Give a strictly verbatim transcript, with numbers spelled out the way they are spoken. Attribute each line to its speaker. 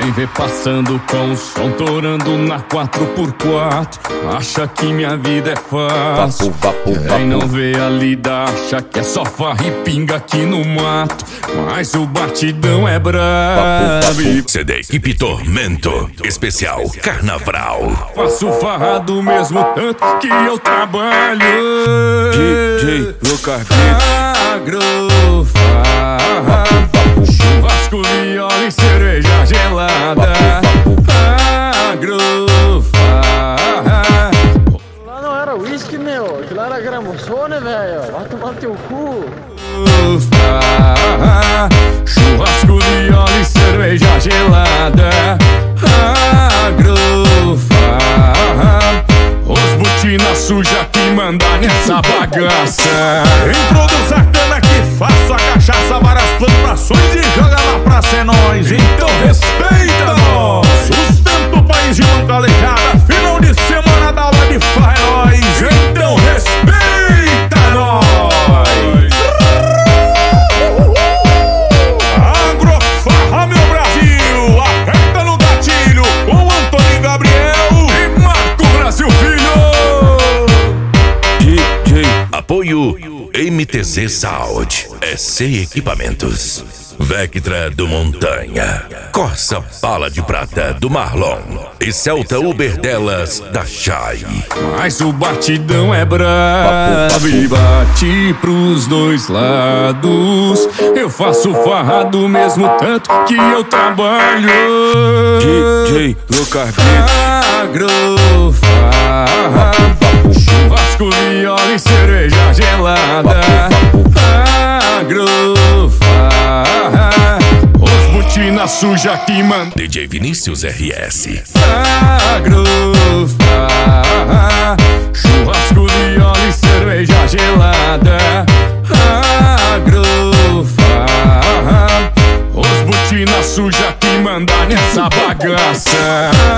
Speaker 1: Quem vê passando com o som torando na quatro por quatro acha que minha vida é fácil.
Speaker 2: Vapo, vapo,
Speaker 1: Quem não
Speaker 2: vapo.
Speaker 1: vê a lida acha que é só farra e pinga aqui no mato, mas o batidão é brabo.
Speaker 3: C D Equipe Tormento, especial Carnaval.
Speaker 1: Faço farra do mesmo tanto que eu trabalho.
Speaker 2: D J Lucas
Speaker 1: Agrofarra, churrasco, viola e cerveja gelada. Agrofarra.
Speaker 4: Lá não era uísque, meu. Aquilo era gramossone, velho. Vai tomar teu cu.
Speaker 1: Agrofarra, churrasco, viola e cerveja gelada. Agrofarra, os botina suja que manda nessa bagaça.
Speaker 5: Introduz a cana que faço a cachaça, várias plantações e joga na praça, é nóis. Então respeita nós. Sustenta o país de mão calejada, final de semana da aula de farra, é nóis. Então respeita nós. Agrofarra, meu Brasil, aperta no gatilho com Antônio Gabriel
Speaker 1: E Marco Brasil Filho.
Speaker 2: D J
Speaker 3: Apoio M T Z Sound, S C Equipamentos, Vectra do Montanha, Corsa Bala de Prata do Marlon e Celta Uber delas da Chay.
Speaker 1: Mas o batidão é brabo e bate pros dois lados. Eu faço farra do mesmo tanto que eu trabalho.
Speaker 2: D J Lucas
Speaker 1: Agrofarra, churrasco, viola e cerveja gelada. Agrofarra, os botina suja que manda.
Speaker 3: D J Vinícius R S.
Speaker 1: Agrofarra, churrasco, viola e cerveja gelada. Agrofarra, os botina suja que manda nessa bagaça.